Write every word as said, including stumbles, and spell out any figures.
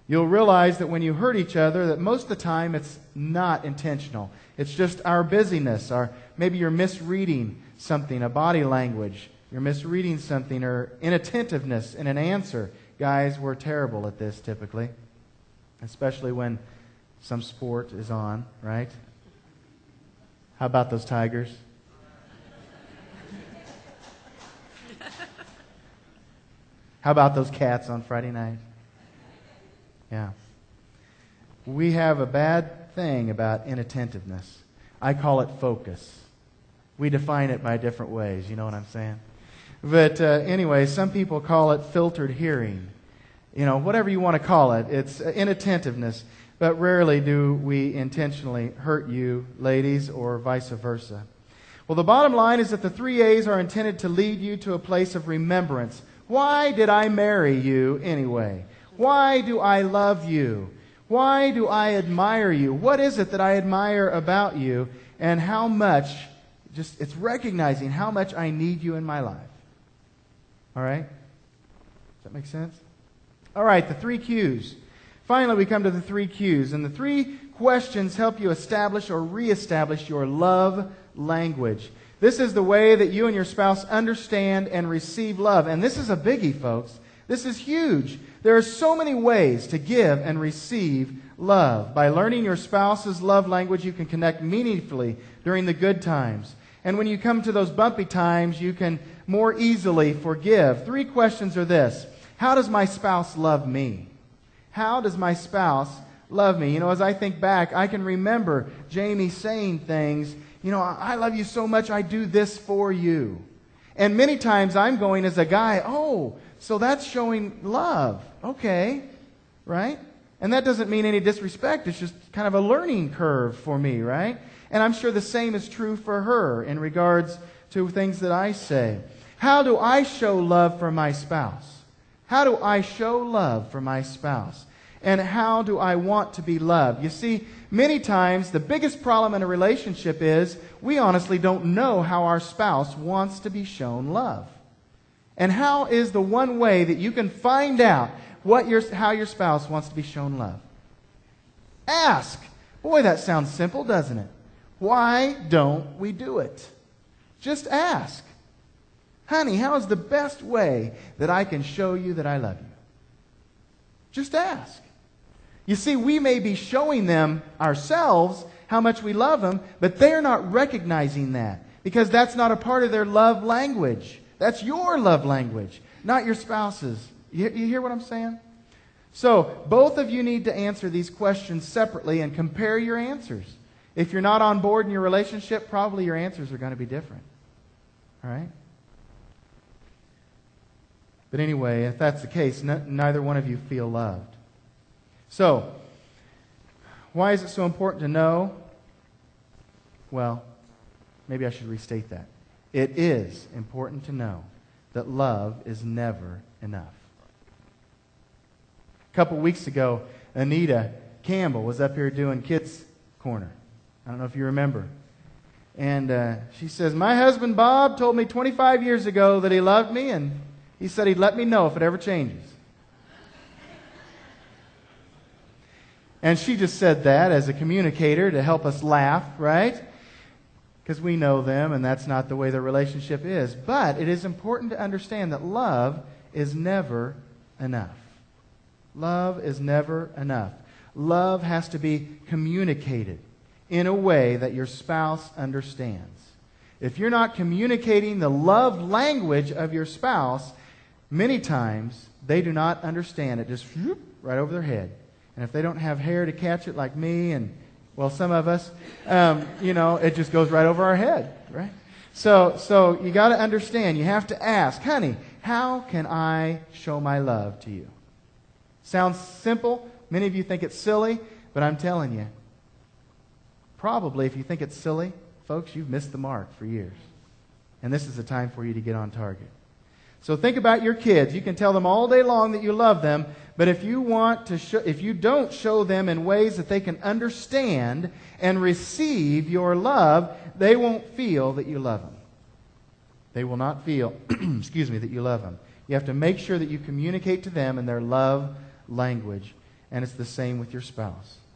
You'll realize that when you hurt each other, that most of the time it's not intentional. It's just our busyness, or maybe you're misreading something, a body language. You're misreading something, or inattentiveness in an answer. Guys, we're terrible at this typically, especially when some sport is on, right? How about those Tigers? How about those Cats on Friday night? Yeah. We have a bad thing about inattentiveness. I call it focus. We define it by different ways, you know what I'm saying? But uh, anyway, some people call it filtered hearing. You know, whatever you want to call it. It's inattentiveness. But rarely do we intentionally hurt you, ladies, or vice versa. Well, the bottom line is that the three A's are intended to lead you to a place of remembrance. Why did I marry you anyway? Why do I love you? Why do I admire you? What is it that I admire about you? And how much, just it's recognizing how much I need you in my life. All right? Does that make sense? All right, the three Q's. Finally, we come to the three Q's. And the three questions help you establish or reestablish your love language. This is the way that you and your spouse understand and receive love. And this is a biggie, folks. This is huge. There are so many ways to give and receive love. By learning your spouse's love language, you can connect meaningfully during the good times. And when you come to those bumpy times, you can more easily forgive. Three questions are this. How does my spouse love me? How does my spouse love me? You know, as I think back, I can remember Jamie saying things, you know, I love you so much, I do this for you. And many times I'm going as a guy, oh, so that's showing love. Okay, right? And that doesn't mean any disrespect. It's just kind of a learning curve for me, right? And I'm sure the same is true for her in regards to things that I say. How do I show love for my spouse? How do I show love for my spouse? And how do I want to be loved? You see, many times the biggest problem in a relationship is we honestly don't know how our spouse wants to be shown love. And how is the one way that you can find out what your, how your spouse wants to be shown love? Ask. Boy, that sounds simple, doesn't it? Why don't we do it? Just ask. Honey, how is the best way that I can show you that I love you? Just ask. You see, we may be showing them ourselves how much we love them, but they're not recognizing that because that's not a part of their love language. That's your love language, not your spouse's. You, you hear what I'm saying? So, both of you need to answer these questions separately and compare your answers. If you're not on board in your relationship, probably your answers are going to be different. All right? But anyway, if that's the case, n- neither one of you feel loved. So, why is it so important to know? Well, maybe I should restate that. It is important to know that love is never enough. A couple weeks ago, Anita Campbell was up here doing Kids Corner. I don't know if you remember. And uh, she says, my husband Bob told me twenty-five years ago that he loved me, and he said he'd let me know if it ever changes. And she just said that as a communicator to help us laugh, right? Because we know them, and that's not the way their relationship is. But it is important to understand that love is never enough. Love is never enough. Love has to be communicated in a way that your spouse understands. If you're not communicating the love language of your spouse, many times they do not understand it. Just whoop, right over their head. And if they don't have hair to catch it like me and, well, some of us, um, you know, it just goes right over our head, right? So, so you got to understand. You have to ask, honey, how can I show my love to you? Sounds simple. Many of you think it's silly, but I'm telling you, probably if you think it's silly, folks, you've missed the mark for years. And this is the time for you to get on target. So think about your kids. You can tell them all day long that you love them, but if you want to show, if you don't show them in ways that they can understand and receive your love, they won't feel that you love them. They will not feel, excuse me, that you love them. You have to make sure that you communicate to them in their love language. and it's the same with your spouse.